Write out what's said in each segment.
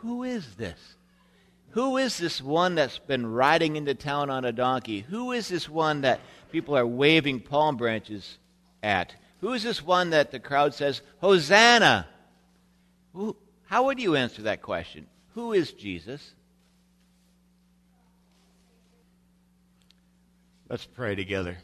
who is this? Who is this one that's been riding into town on a donkey? Who is this one that people are waving palm branches at? Who is this one that the crowd says, Hosanna? How would you answer that question? Who is Jesus? Let's pray together.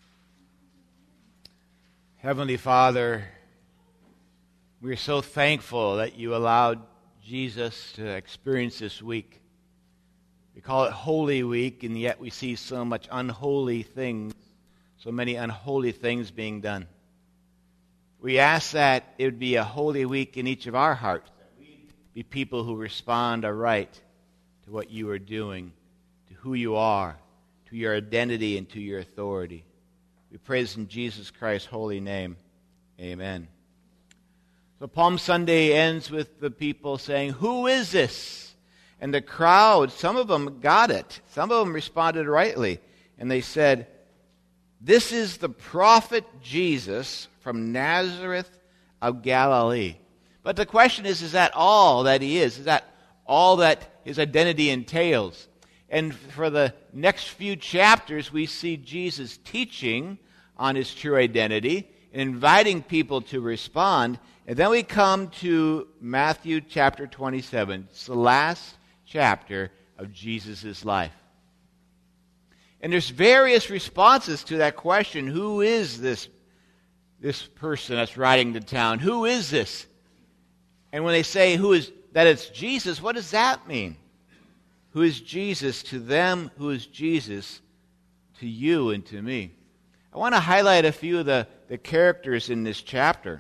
Heavenly Father, we're so thankful that you allowed Jesus to experience this week. We call it Holy Week, and yet we see so much unholy things, so many unholy things being done. We ask that it would be a holy week in each of our hearts, that we be people who respond aright to what you are doing, to who you are, to your identity, and to your authority. We pray this in Jesus Christ's holy name. Amen. So Palm Sunday ends with the people saying, who is this? And the crowd, some of them got it. Some of them responded rightly. And they said, this is the prophet Jesus from Nazareth of Galilee. But the question is that all that he is? Is that all that his identity entails? And for the next few chapters, we see Jesus teaching on his true identity and inviting people to respond. And then we come to Matthew chapter 27. It's the last chapter of Jesus' life. And there's various responses to that question. Who is this person that's riding to town? Who is this? And when they say that it's Jesus, what does that mean? Who is Jesus to them? Who is Jesus to you and to me? I want to highlight a few of the characters in this chapter.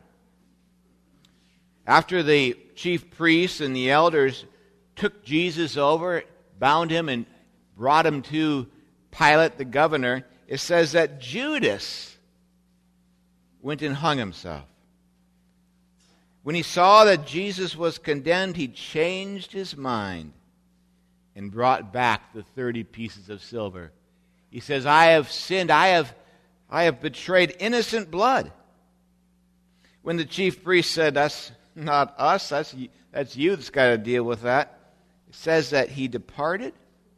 After the chief priests and the elders took Jesus over, bound him, and brought him to Pilate, the governor, it says that Judas went and hung himself. When he saw that Jesus was condemned, he changed his mind and brought back the 30 pieces of silver. He says, I have sinned, I have betrayed innocent blood. When the chief priest said, that's not us, that's you that's got to deal with that, it says that he departed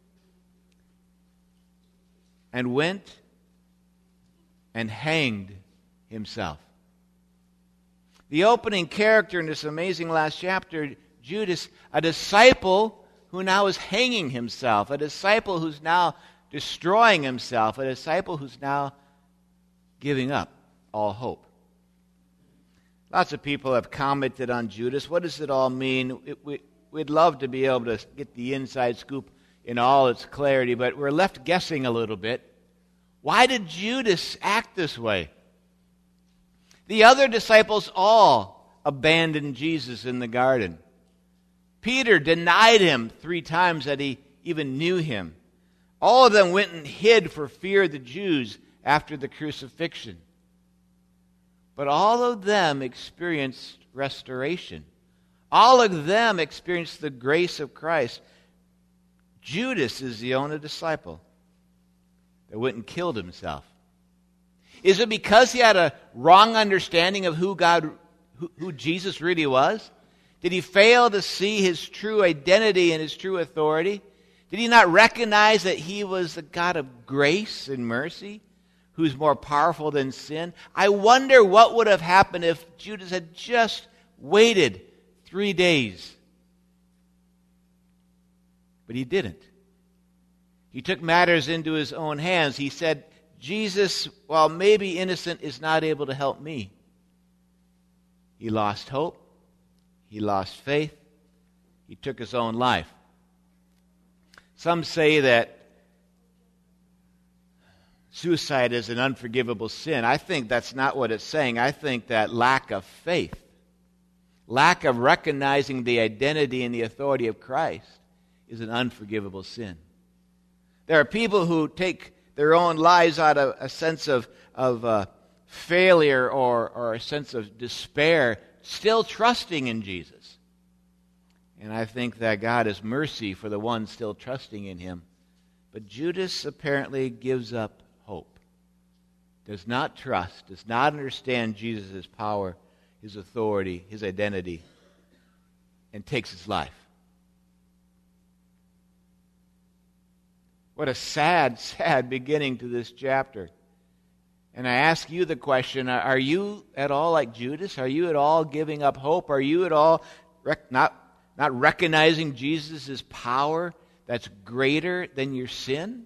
and went and hanged himself. The opening character in this amazing last chapter, Judas, a disciple who now is hanging himself, a disciple who's now destroying himself, a disciple who's now giving up all hope. Lots of people have commented on Judas. What does it all mean? We'd love to be able to get the inside scoop in all its clarity, but we're left guessing a little bit. Why did Judas act this way? The other disciples all abandoned Jesus in the garden. Peter denied him 3 times that he even knew him. All of them went and hid for fear of the Jews after the crucifixion. But all of them experienced restoration. All of them experienced the grace of Christ. Judas is the only disciple that went and killed himself. Is it because he had a wrong understanding of who Jesus really was? Did he fail to see his true identity and his true authority? Did he not recognize that he was the God of grace and mercy, who's more powerful than sin? I wonder what would have happened if Judas had just waited 3 days. But he didn't. He took matters into his own hands. He said, Jesus, while maybe innocent, is not able to help me. He lost hope. He lost faith. He took his own life. Some say that suicide is an unforgivable sin. I think that's not what it's saying. I think that lack of faith, lack of recognizing the identity and the authority of Christ is an unforgivable sin. There are people who take their own lives out of a sense of failure or a sense of despair, still trusting in Jesus. And I think that God has mercy for the ones still trusting in him. But Judas apparently gives up hope, does not trust, does not understand Jesus' power, his authority, his identity, and takes his life. What a sad, sad beginning to this chapter. And I ask you the question, are you at all like Judas? Are you at all giving up hope? Are you at all not recognizing Jesus' power that's greater than your sin?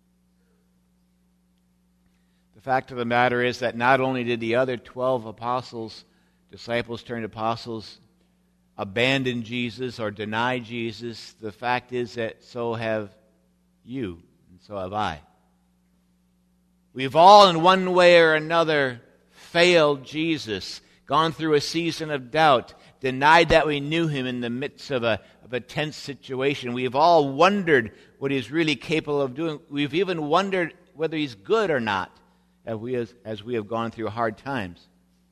The fact of the matter is that not only did the other 12 disciples turned apostles, abandon Jesus or deny Jesus, the fact is that so have you, and so have I. We've all, in one way or another, failed Jesus, gone through a season of doubt, denied that we knew him in the midst of a tense situation. We've all wondered what he's really capable of doing. We've even wondered whether he's good or not as we have gone through hard times.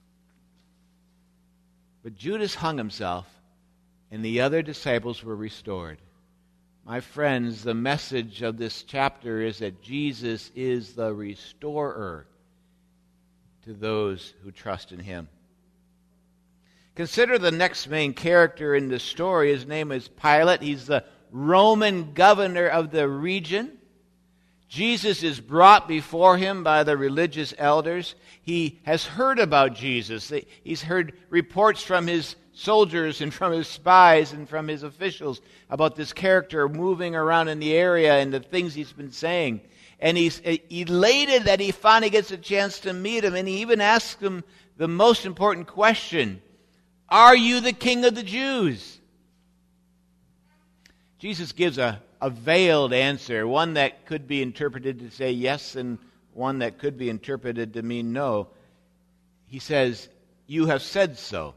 But Judas hung himself, and the other disciples were restored. My friends, the message of this chapter is that Jesus is the restorer to those who trust in him. Consider the next main character in the story. His name is Pilate. He's the Roman governor of the region. Jesus is brought before him by the religious elders. He has heard about Jesus. He's heard reports from his soldiers and from his spies and from his officials about this character moving around in the area and the things he's been saying. And he's elated that he finally gets a chance to meet him. And he even asks him the most important question: are you the King of the Jews? Jesus gives a veiled answer, one that could be interpreted to say yes and one that could be interpreted to mean no. He says, "You have said so."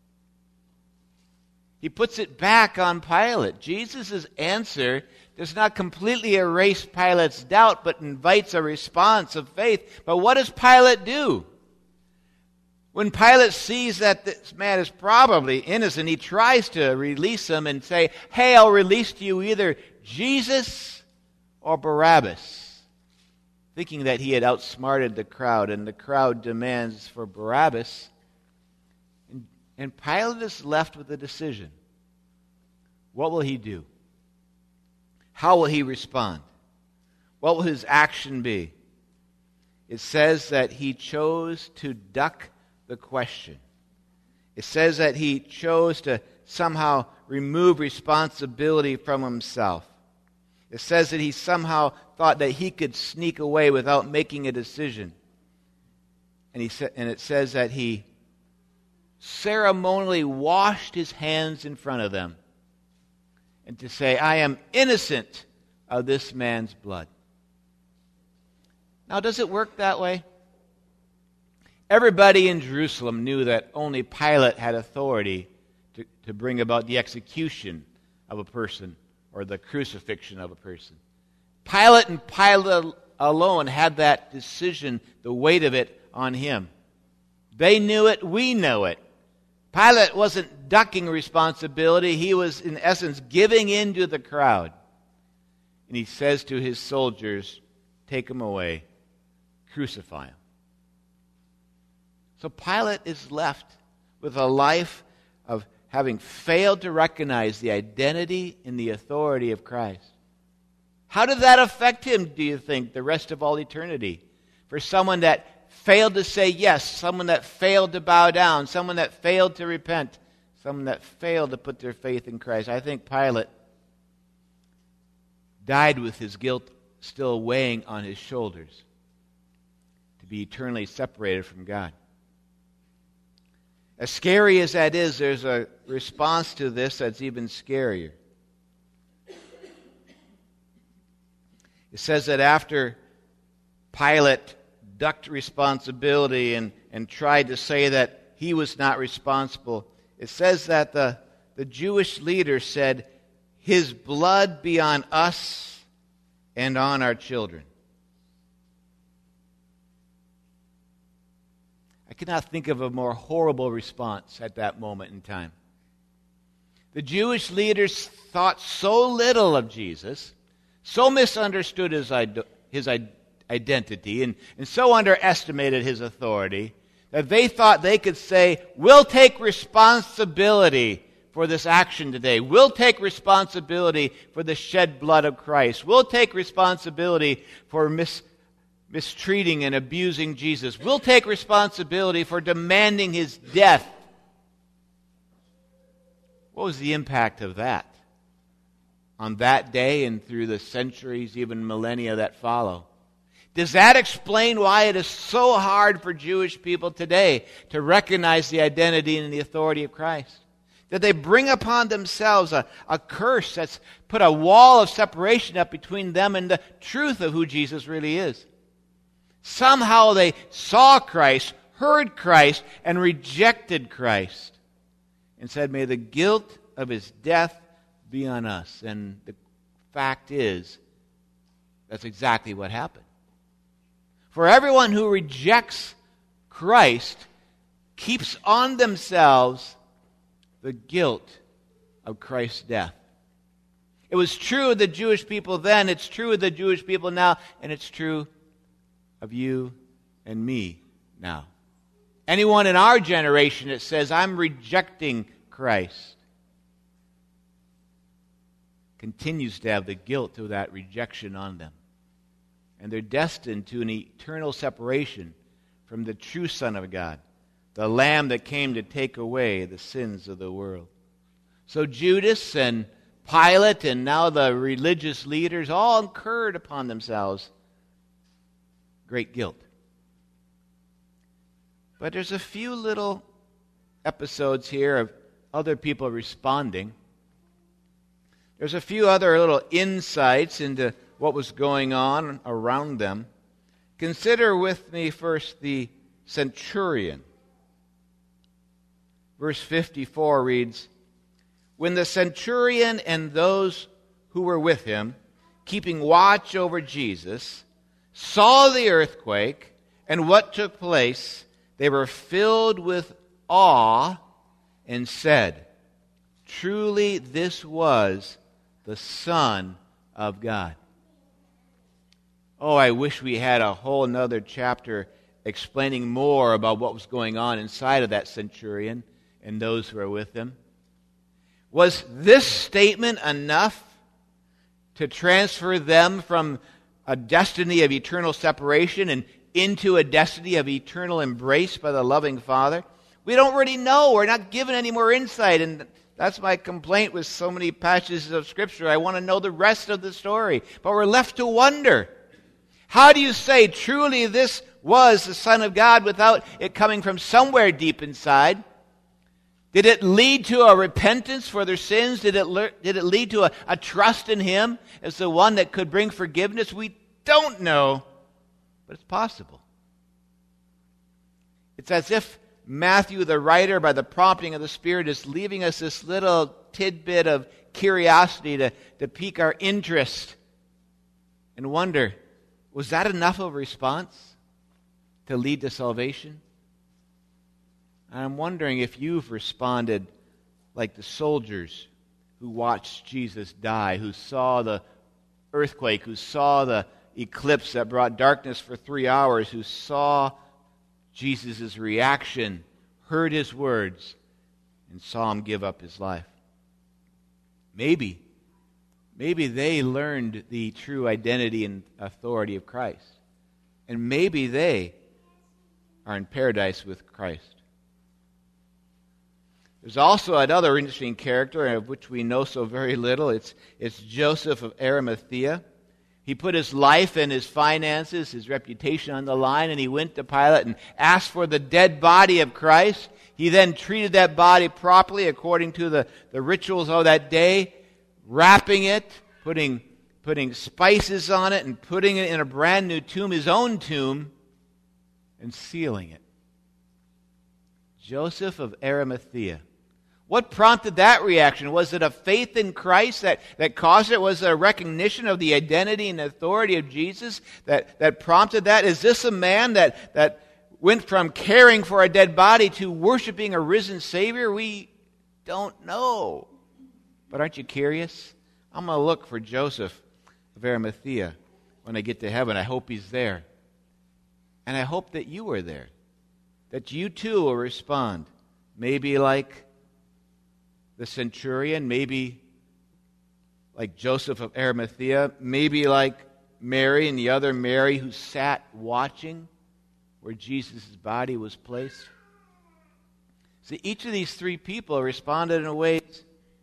He puts it back on Pilate. Jesus' answer does not completely erase Pilate's doubt, but invites a response of faith. But what does Pilate do? When Pilate sees that this man is probably innocent, he tries to release him and say, "Hey, I'll release to you either Jesus or Barabbas," thinking that he had outsmarted the crowd, and the crowd demands for Barabbas. And Pilate is left with a decision. What will he do? How will he respond? What will his action be? It says that he chose to duck the question. It says that he chose to somehow remove responsibility from himself. It says that he somehow thought that he could sneak away without making a decision. And it says that he ceremonially washed his hands in front of them and to say, "I am innocent of this man's blood." Now, does it work that way? Everybody in Jerusalem knew that only Pilate had authority to bring about the execution of a person or the crucifixion of a person. Pilate and Pilate alone had that decision, the weight of it on him. They knew it, we know it. Pilate wasn't ducking responsibility. He was, in essence, giving in to the crowd. And he says to his soldiers, "Take him away, crucify him." So Pilate is left with a life of having failed to recognize the identity and the authority of Christ. How did that affect him, do you think, the rest of all eternity? For someone that failed to say yes, someone that failed to bow down, someone that failed to repent, someone that failed to put their faith in Christ. I think Pilate died with his guilt still weighing on his shoulders to be eternally separated from God. As scary as that is, there's a response to this that's even scarier. It says that after Pilate ducked responsibility and tried to say that he was not responsible, it says that the Jewish leader said, "His blood be on us and on our children." I cannot think of a more horrible response at that moment in time. The Jewish leaders thought so little of Jesus, so misunderstood his identity, and so underestimated his authority, that they thought they could say, "We'll take responsibility for this action today. We'll take responsibility for the shed blood of Christ. We'll take responsibility for mistreating and abusing Jesus. We'll take responsibility for demanding his death. What was the impact of that on that day and through the centuries, even millennia that follow? Does that explain why it is so hard for Jewish people today to recognize the identity and the authority of Christ? That they bring upon themselves a curse that's put a wall of separation up between them and the truth of who Jesus really is. Somehow they saw Christ, heard Christ, and rejected Christ and said, may the guilt of his death be on us. And the fact is, that's exactly what happened. For everyone who rejects Christ keeps on themselves the guilt of Christ's death. It was true of the Jewish people then, it's true of the Jewish people now, and it's true of you and me now. Anyone in our generation that says, I'm rejecting Christ, continues to have the guilt of that rejection on them. And they're destined to an eternal separation from the true Son of God, the Lamb that came to take away the sins of the world. So Judas and Pilate and now the religious leaders all incurred upon themselves great guilt. But there's a few little episodes here of other people responding. There's a few other little insights into what was going on around them. Consider with me first the centurion. Verse 54 reads, when the centurion and those who were with him, keeping watch over Jesus, saw the earthquake and what took place, they were filled with awe and said, truly this was the Son of God. Oh, I wish we had a whole another chapter explaining more about what was going on inside of that centurion and those who were with him. Was this statement enough to transfer them from a destiny of eternal separation and into a destiny of eternal embrace by the loving Father? We don't really know. We're not given any more insight, and that's my complaint with so many passages of Scripture. I want to know the rest of the story, but we're left to wonder. How do you say truly this was the Son of God without it coming from somewhere deep inside? Did it lead to a repentance for their sins? Did it lead to a trust in Him as the one that could bring forgiveness? We don't know, but it's possible. It's as if Matthew, the writer, by the prompting of the Spirit, is leaving us this little tidbit of curiosity to pique our interest and wonder, was that enough of a response to lead to salvation? I'm wondering if you've responded like the soldiers who watched Jesus die, who saw the earthquake, who saw the eclipse that brought darkness for 3 hours, who saw Jesus' reaction, heard his words, and saw him give up his life. Maybe they learned the true identity and authority of Christ. And maybe they are in paradise with Christ. There's also another interesting character of which we know so very little. It's Joseph of Arimathea. He put his life and his finances, his reputation on the line, and he went to Pilate and asked for the dead body of Christ. He then treated that body properly according to the rituals of that day, wrapping it, putting spices on it, and putting it in a brand new tomb, his own tomb, and sealing it. Joseph of Arimathea. What prompted that reaction? Was it a faith in Christ that caused it? Was it a recognition of the identity and authority of Jesus that prompted that? Is this a man that went from caring for a dead body to worshiping a risen Savior? We don't know. But aren't you curious? I'm going to look for Joseph of Arimathea when I get to heaven. I hope he's there. And I hope that you are there. That you too will respond. Maybe like the centurion, maybe like Joseph of Arimathea, maybe like Mary and the other Mary who sat watching where Jesus' body was placed. See, each of these three people responded in ways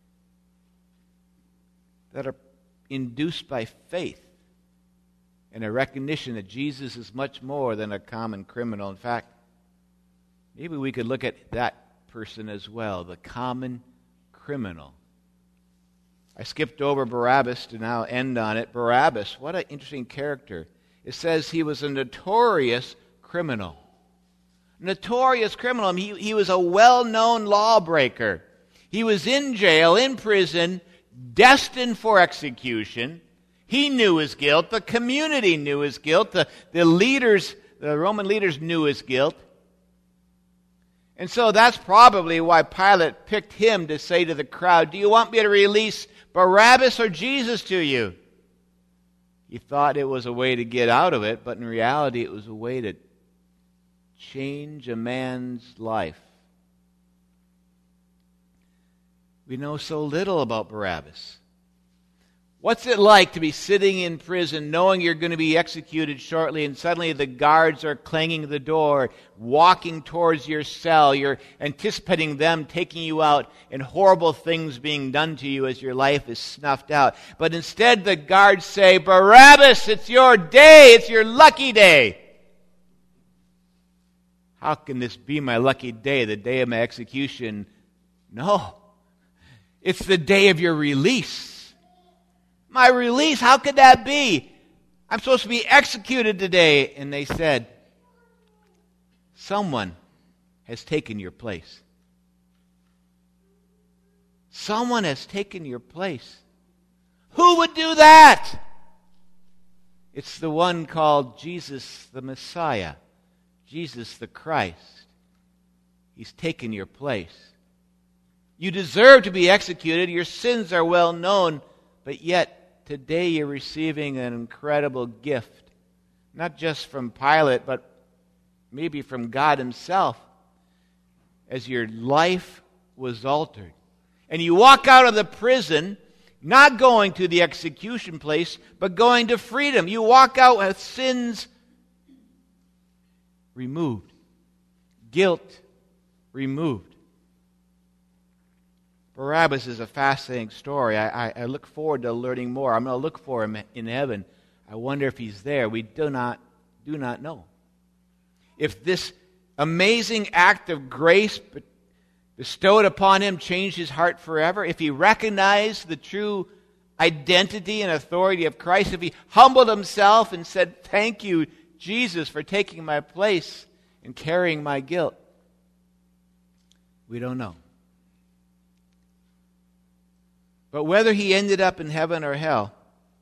that are induced by faith and a recognition that Jesus is much more than a common criminal. In fact, maybe we could look at that person as well, the common criminal. I skipped over Barabbas to now end on it. Barabbas, what an interesting character. It says he was a notorious criminal. Notorious criminal. He was a well-known lawbreaker. He was in jail, in prison, destined for execution. He knew his guilt. The community knew his guilt. The Roman leaders knew his guilt. And so that's probably why Pilate picked him to say to the crowd, "Do you want me to release Barabbas or Jesus to you?" He thought it was a way to get out of it, but in reality it was a way to change a man's life. We know so little about Barabbas. What's it like to be sitting in prison knowing you're going to be executed shortly, and suddenly the guards are clanging the door, walking towards your cell. You're anticipating them taking you out and horrible things being done to you as your life is snuffed out. But instead the guards say, "Barabbas, it's your day. It's your lucky day." How can this be my lucky day, the day of my execution? No. It's the day of your release. My release, how could that be? I'm supposed to be executed today. And they said, someone has taken your place. Someone has taken your place. Who would do that? It's the one called Jesus the Messiah, Jesus the Christ. He's taken your place. You deserve to be executed. Your sins are well known, but yet today you're receiving an incredible gift, not just from Pilate, but maybe from God himself, as your life was altered. And you walk out of the prison, not going to the execution place, but going to freedom. You walk out with sins removed, guilt removed. Barabbas is a fascinating story. I look forward to learning more. I'm going to look for him in heaven. I wonder if he's there. We do not know. If this amazing act of grace bestowed upon him changed his heart forever, if he recognized the true identity and authority of Christ, if he humbled himself and said, "Thank you, Jesus, for taking my place and carrying my guilt," we don't know. But whether he ended up in heaven or hell,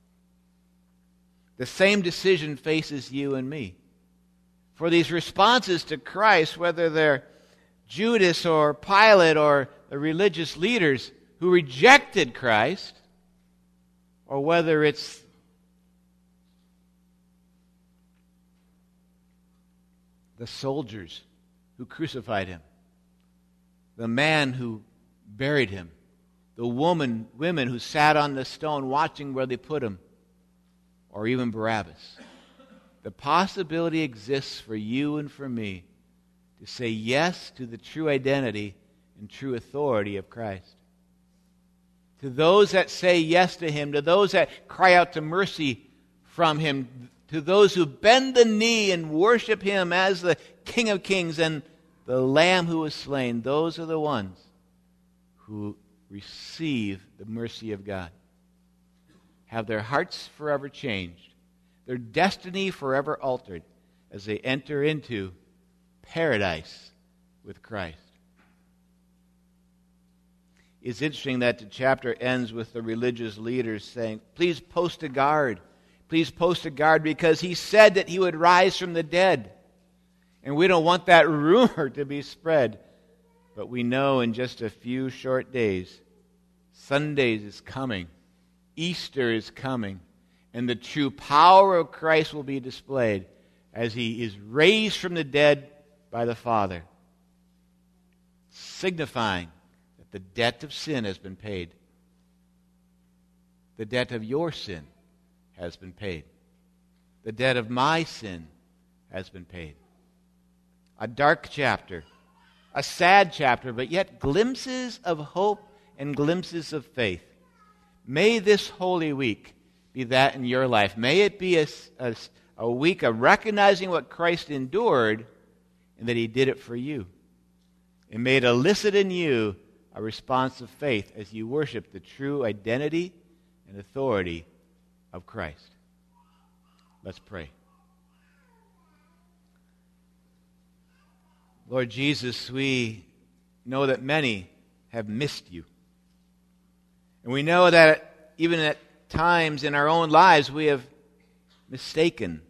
the same decision faces you and me. For these responses to Christ, whether they're Judas or Pilate or the religious leaders who rejected Christ, or whether it's the soldiers who crucified him, the man who buried him, the women who sat on the stone watching where they put him, or even Barabbas. The possibility exists for you and for me to say yes to the true identity and true authority of Christ. To those that say yes to him, to those that cry out to mercy from him, to those who bend the knee and worship him as the King of Kings and the Lamb who was slain, those are the ones who receive the mercy of God, have their hearts forever changed, their destiny forever altered as they enter into paradise with Christ. It's interesting that the chapter ends with the religious leaders saying, "Please post a guard. Please post a guard, because he said that he would rise from the dead." And we don't want that rumor to be spread. But we know in just a few short days, Sundays is coming, Easter is coming, and the true power of Christ will be displayed as he is raised from the dead by the Father, signifying the that the debt of sin has been paid. The debt of your sin has been paid. The debt of my sin has been paid. A dark chapter, a sad chapter, but yet glimpses of hope and glimpses of faith. May this Holy Week be that in your life. May it be a week of recognizing what Christ endured and that he did it for you. And may it elicit in you a response of faith as you worship the true identity and authority of Christ. Let's pray. Lord Jesus, we know that many have missed you. And we know that even at times in our own lives we have mistaken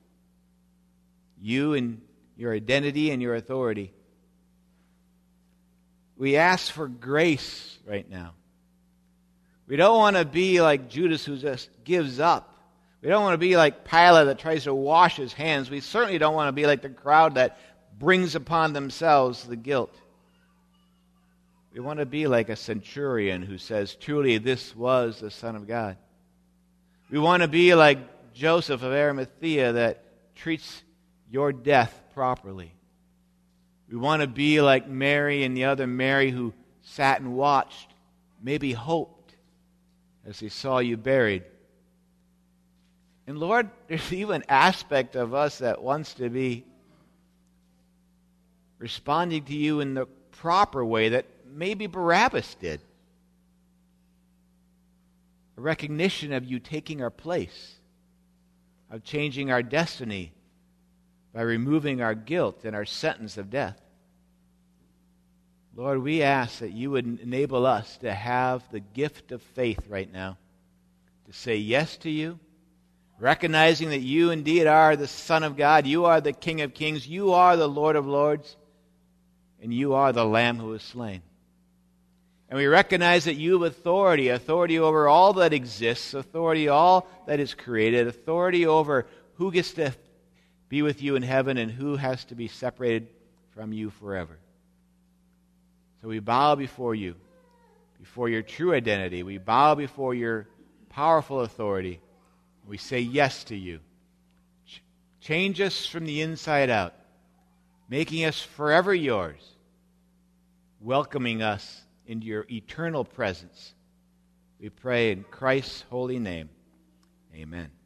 you and your identity and your authority. We ask for grace right now. We don't want to be like Judas who just gives up. We don't want to be like Pilate that tries to wash his hands. We certainly don't want to be like the crowd that brings upon themselves the guilt. We want to be like a centurion who says, truly, this was the Son of God. We want to be like Joseph of Arimathea that treats your death properly. We want to be like Mary and the other Mary who sat and watched, maybe hoped, as they saw you buried. And Lord, there's even an aspect of us that wants to be responding to you in the proper way that maybe Barabbas did. A recognition of you taking our place, of changing our destiny by removing our guilt and our sentence of death. Lord, we ask that you would enable us to have the gift of faith right now, to say yes to you, recognizing that you indeed are the Son of God, you are the King of Kings, you are the Lord of Lords, and you are the Lamb who was slain. And we recognize that you have authority over all that exists, authority all that is created, authority over who gets to be with you in heaven and who has to be separated from you forever. So we bow before you, before your true identity. We bow before your powerful authority. We say yes to you. Change us from the inside out, making us forever yours, welcoming us into your eternal presence. We pray in Christ's holy name. Amen.